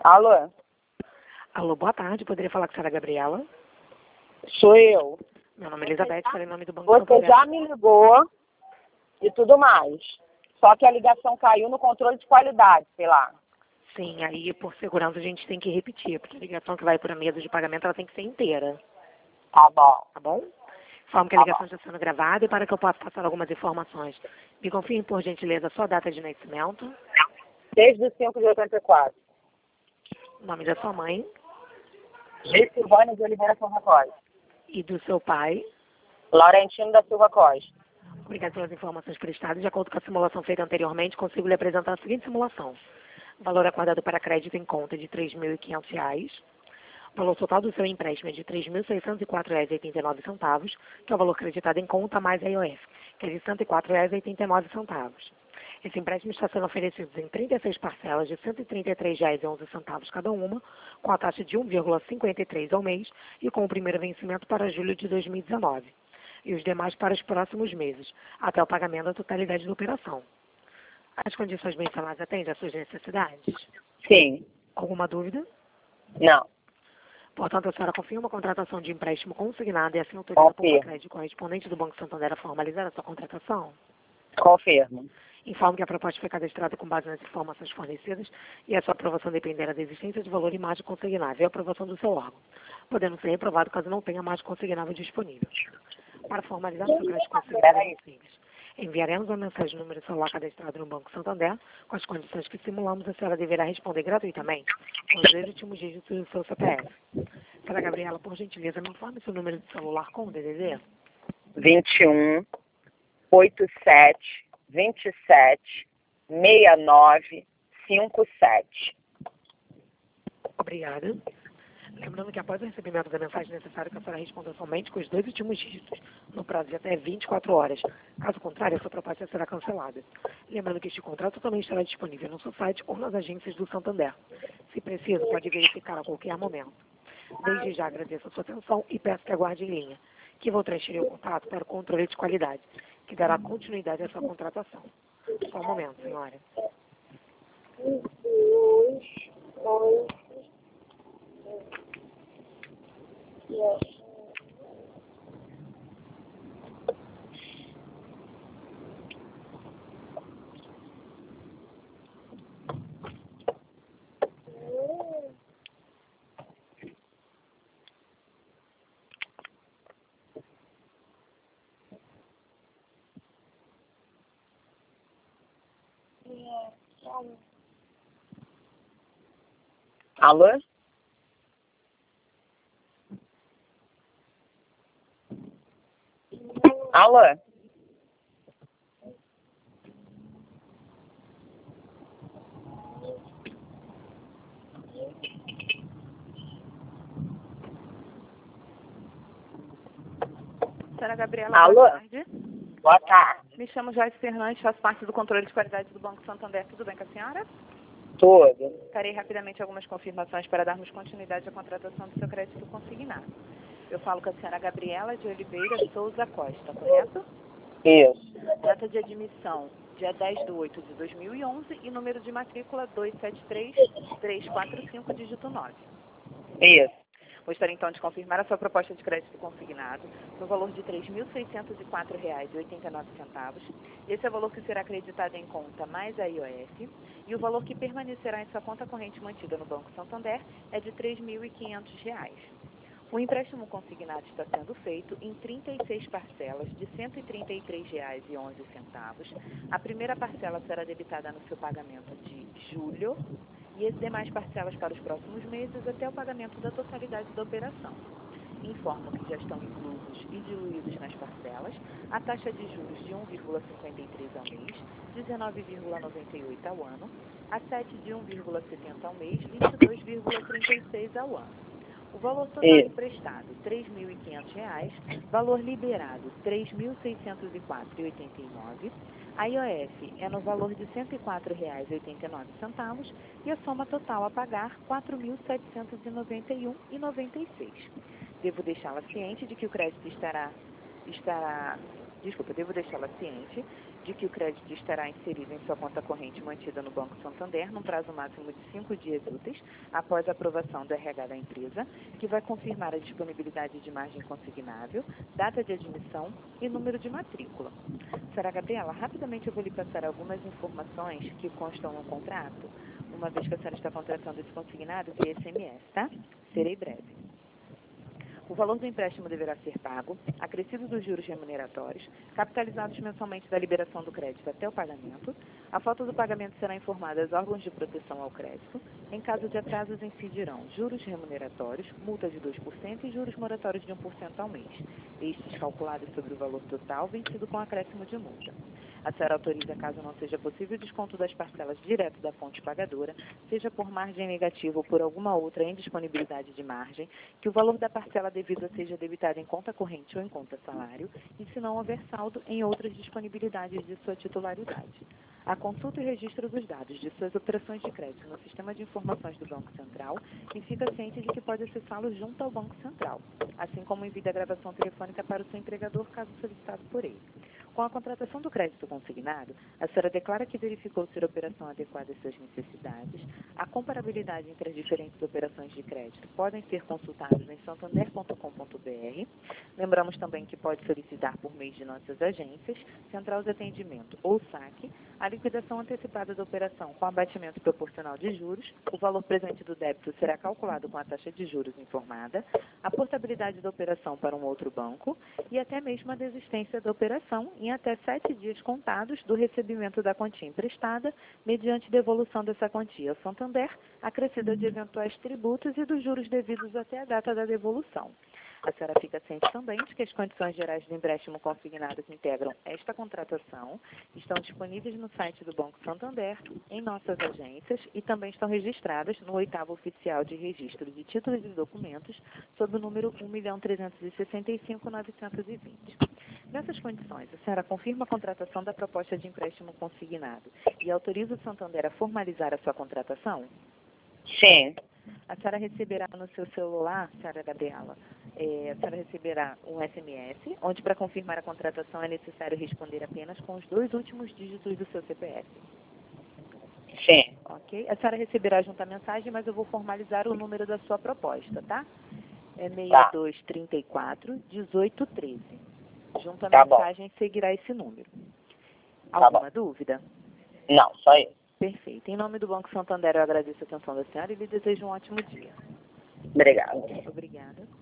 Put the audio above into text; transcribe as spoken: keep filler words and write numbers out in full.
Alô? Alô, boa tarde. Poderia falar com a senhora Gabriela? Sou eu. Meu nome é Elizabeth, falei em nome do Banco Você Santander. já me ligou e tudo mais. Só que a ligação caiu no controle de qualidade, sei lá. Sim, aí por segurança a gente tem que repetir, porque a ligação que vai para a mesa de pagamento ela tem que ser inteira, Tá bom. tá bom? Informo que a ligação está sendo gravada e para que eu possa passar algumas informações. Me confirme, por gentileza, a sua data de nascimento, Desde cinco de oitenta e quatro. o nome da sua mãe De Silvânia de Oliveira Silva Costa. e do seu pai. Laurentino da Silva Costa. Obrigado pelas informações prestadas. De acordo com a simulação feita anteriormente, consigo lhe apresentar a seguinte simulação. O valor acordado para crédito em conta é de três mil e quinhentos reais. O valor total do seu empréstimo é de três mil seiscentos e quatro reais e oitenta e nove centavos, que é o valor creditado em conta mais a I O F, que é de cento e quatro reais e oitenta e nove centavos. Esse empréstimo está sendo oferecido em trinta e seis parcelas de cento e trinta e três reais e onze centavos cada uma, com a taxa de um vírgula cinquenta e três ao mês e com o primeiro vencimento para julho de dois mil e dezenove. E os demais para os próximos meses, até o pagamento da totalidade da operação. As condições mencionadas atendem às suas necessidades? Sim. Alguma dúvida? Não. Portanto, a senhora confirma a contratação de empréstimo consignado e assim autoriza a Confirmo. crédito correspondente do Banco Santander a formalizar a sua contratação? Confirmo. Informo que a proposta foi cadastrada com base nas informações fornecidas e a sua aprovação dependerá da existência de valor em margem consignável e a aprovação do seu órgão, podendo ser reprovado caso não tenha margem consignável disponível. Para formalizar o seu crédito consignado é muito simples. Enviaremos uma mensagem no número de celular cadastrado no Banco Santander com as condições que simulamos. A senhora deverá responder gratuitamente com os dois últimos dígitos do seu C P F. Senhora Gabriela, por gentileza, me informe seu número de celular com o D D D. vinte e um, oitenta e sete, vinte e sete, sessenta e nove, cinquenta e sete. Obrigada. Lembrando que após o recebimento da mensagem é necessário que a senhora responda somente com os dois últimos dígitos, no prazo de até vinte e quatro horas. Caso contrário, a sua proposta será cancelada. Lembrando que este contrato também estará disponível no seu site ou nas agências do Santander. Se preciso, pode verificar a qualquer momento. Desde já agradeço a sua atenção e peço que aguarde em linha, que vou transferir o contato para o controle de qualidade, que dará continuidade à sua contratação. Só um momento, senhora. Alô? Alô? Senhora Gabriela, Alô? boa tarde. Boa tarde. Me chamo Joyce Fernandes, faço parte do controle de qualidade do Banco Santander. Tudo bem com a senhora? Tudo. Farei rapidamente algumas confirmações para darmos continuidade à contratação do seu crédito consignado. Eu falo com a senhora Gabriela de Oliveira Souza Costa, correto? Isso. Data de admissão, dia dez de oito de dois mil e onze e número de matrícula dois sete três, três quatro cinco, dígito nove. Isso. Gostaria então de confirmar a sua proposta de crédito consignado no valor de três mil seiscentos e quatro reais e oitenta e nove centavos. Esse é o valor que será acreditado em conta mais a I O F, e o valor que permanecerá em sua conta corrente mantida no Banco Santander é de três mil e quinhentos reais. O empréstimo consignado está sendo feito em trinta e seis parcelas de cento e trinta e três reais e onze centavos. A primeira parcela será debitada no seu pagamento de julho e as demais parcelas para os próximos meses até o pagamento da totalidade da operação. Informo que já estão inclusos e diluídos nas parcelas a taxa de juros de um vírgula cinquenta e três ao mês, dezenove vírgula noventa e oito ao ano, a sete de um vírgula setenta ao mês, vinte e dois vírgula trinta e seis ao ano. O valor total Isso. emprestado, três mil e quinhentos reais, valor liberado, três mil seiscentos e quatro reais e oitenta e nove centavos, a I O F é no valor de cento e quatro reais e oitenta e nove centavos e a soma total a pagar, quatro mil setecentos e noventa e um reais e noventa e seis centavos. Devo deixá-la ciente de que o crédito estará, estará, desculpa, devo deixá-la ciente de que o crédito estará inserido em sua conta corrente mantida no Banco Santander num prazo máximo de cinco dias úteis após a aprovação do R H da empresa, que vai confirmar a disponibilidade de margem consignável, data de admissão e número de matrícula. Senhora Gabriela, rapidamente eu vou lhe passar algumas informações que constam no contrato, uma vez que a senhora está contratando esse consignado via S M S, tá? Serei breve. O valor do empréstimo deverá ser pago, acrescido dos juros remuneratórios, capitalizados mensalmente da liberação do crédito até o pagamento. A falta do pagamento será informada aos órgãos de proteção ao crédito. Em caso de atrasos, incidirão juros remuneratórios, multa de dois por cento e juros moratórios de um por cento ao mês, estes calculados sobre o valor total vencido com acréscimo de multa. A senhora autoriza, caso não seja possível, o desconto das parcelas direto da fonte pagadora, seja por margem negativa ou por alguma outra indisponibilidade de margem, que o valor da parcela devida seja debitado em conta corrente ou em conta salário, e se não houver saldo, em outras disponibilidades de sua titularidade. A consulta e registro dos dados de suas operações de crédito no Sistema de Informações do Banco Central e fica ciente de que pode acessá-lo junto ao Banco Central, assim como envia a gravação telefônica para o seu empregador, caso solicitado por ele. Com a contratação do crédito consignado, a senhora declara que verificou ser a operação adequada às suas necessidades. A comparabilidade entre as diferentes operações de crédito podem ser consultadas em santander ponto com ponto br. Lembramos também que pode solicitar por meio de nossas agências, Central de Atendimento ou saque, a liquidação antecipada da operação com abatimento proporcional de juros. O valor presente do débito será calculado com a taxa de juros informada, a portabilidade da operação para um outro banco e até mesmo a desistência da operação em até sete dias contados do recebimento da quantia emprestada, mediante devolução dessa quantia ao Santander, acrescida de eventuais tributos e dos juros devidos até a data da devolução. A senhora fica ciente também de que as condições gerais do empréstimo consignado que integram esta contratação estão disponíveis no site do Banco Santander, em nossas agências e também estão registradas no oitavo oficial de registro de títulos e documentos sob o número um milhão trezentos e sessenta e cinco mil novecentos e vinte. Nessas condições, a senhora confirma a contratação da proposta de empréstimo consignado e autoriza o Santander a formalizar a sua contratação? Sim. A senhora receberá no seu celular, senhora Gabriela, é, a senhora receberá um S M S, onde para confirmar a contratação é necessário responder apenas com os dois últimos dígitos do seu C P F. Sim. Ok? A senhora receberá junto à mensagem, mas eu vou formalizar o número da sua proposta, tá? É seis dois três quatro, um oito um três. Junto à Tá mensagem bom. Seguirá esse número. Tá Alguma bom. dúvida? Não, só isso. Perfeito. Em nome do Banco Santander, eu agradeço a atenção da senhora e lhe desejo um ótimo dia. Obrigada. Obrigada.